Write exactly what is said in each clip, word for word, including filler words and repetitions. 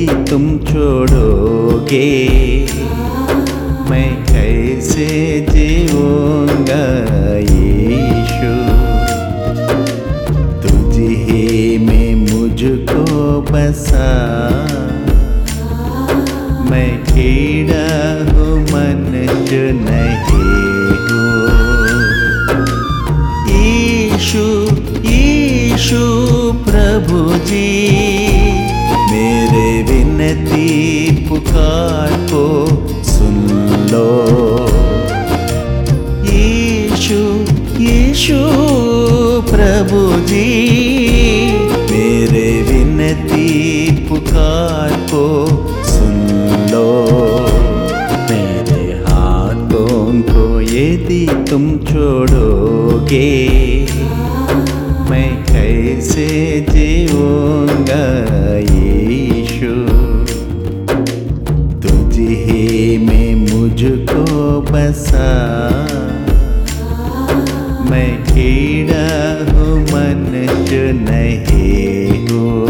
तुम छोड़ोगे मैं कैसे जीऊँगा यीशु। तुझ ही में मुझको बसा, मैं कीड़ा हूँ मनुष्य नहीं हूँ। यीशु यीशु प्रभु जी मेरे विनती पुकार को सुन लो। यीशु यीशु प्रभु जी मेरे विनती पुकार को सुन लो। मेरे हाथों को यदि तुम छोड़ोगे मैं कैसे जीऊँगा यीशु। तुझ ही में मुझको बसा, मैं कीड़ा हूँ मनुष्य नहीं हूँ।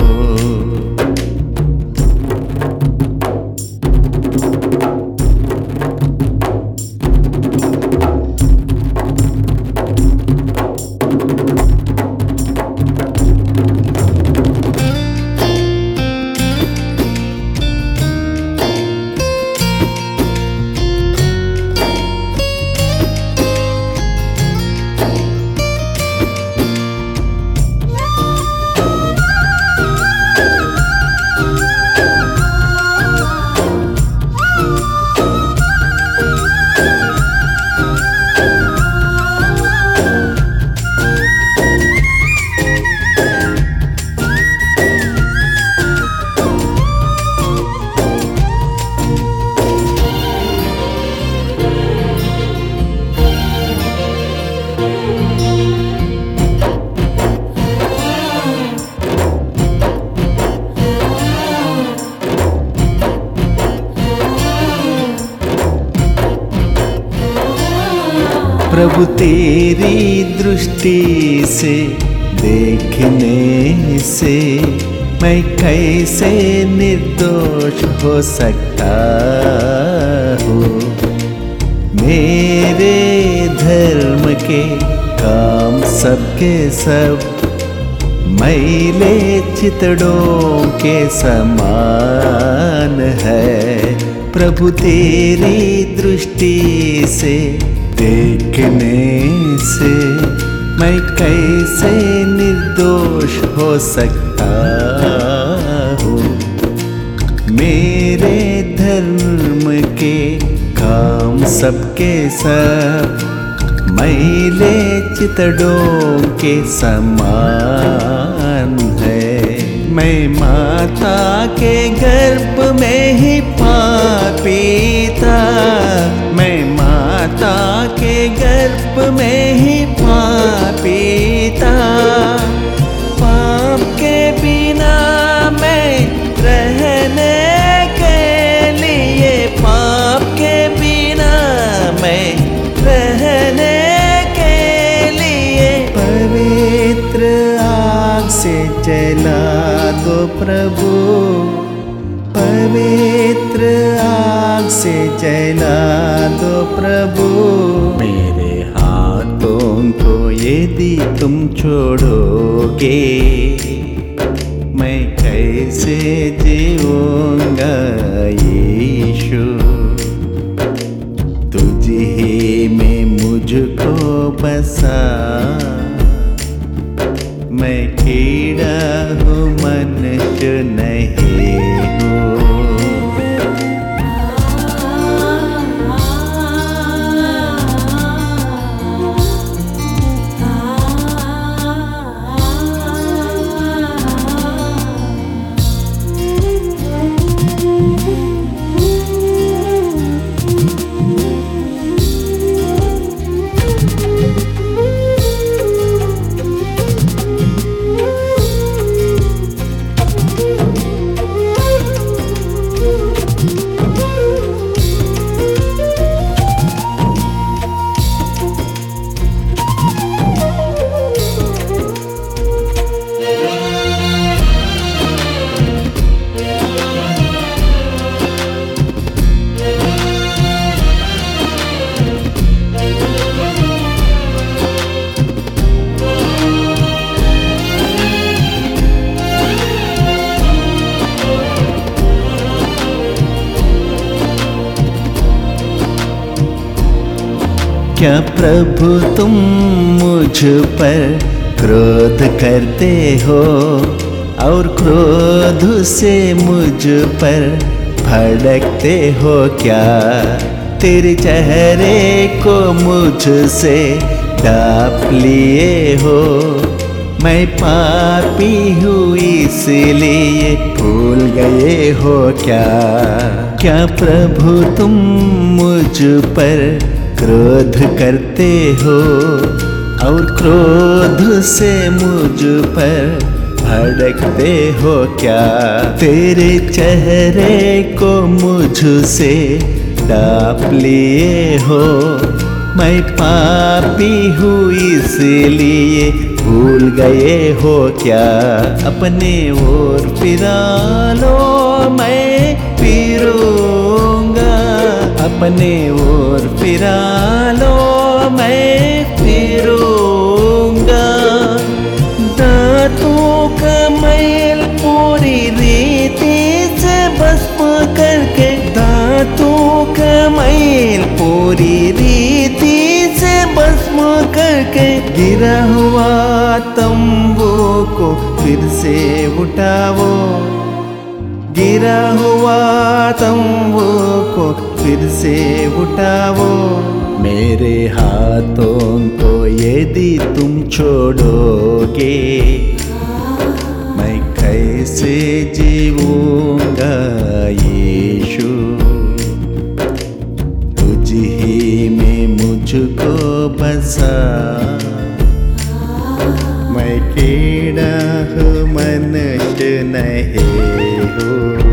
प्रभु तेरी दृष्टि से देखने से मैं कैसे निर्दोष हो सकता हूँ। मेरे धर्म के काम सबके सब मैले चितड़ों के समान है। प्रभु तेरी दृष्टि से देखने से मैं कैसे निर्दोष हो सकता हूँ। मेरे धर्म के काम सबके सब मैले चितड़ों के समान है। मैं माता के गर्भ में ही पापी था, मैं माता के गर्भ में ही पापी था। पाप के बिना मैं रहने के लिए, पाप के बिना मैं रहने के लिए पवित्र आग से जला दो प्रभु, पवित्र आग से जला दो प्रभु। मेरे हाथों को यदि तुम छोड़ोगे मैं कैसे जीऊँगा यीशु। तुझ ही में मुझको बसा, मैं कीड़ा हूँ मनुष्य नहीं हूँ। क्या प्रभु तुम मुझ पर क्रोध करते हो और क्रोध से मुझ पर भड़कते हो क्या? तेरे चेहरे को मुझसे ढाँप लिए हो, मैं पापी हूँ इसलिए भूल गए हो क्या? क्या प्रभु तुम मुझ पर क्रोध करते हो और क्रोध से मुझ पर भड़कते हो क्या? तेरे चेहरे को मुझसे ढाँप लिए हो, मैं पापी हूँ इसलिए भूल गए हो क्या? अपने ओर फिरा लो मैं फिरूंगा, अपने ओर फिरा लो मैं फिरूंगा। दांतों का मैल पूरी रीति से भस्म करके, दांतों का मैल पूरी रीति से भस्म करके, गिरा हुआ तंबू को फिर से उठाओ, गिरा हुआ तंबू को फिर से उठाओ। मेरे हाथों को यदि तुम छोड़ोगे, मैं कैसे जीऊंगा यीशु? तुझ ही में मुझको बसा, मैं कीड़ा हूँ मनुष्य नहीं हूँ।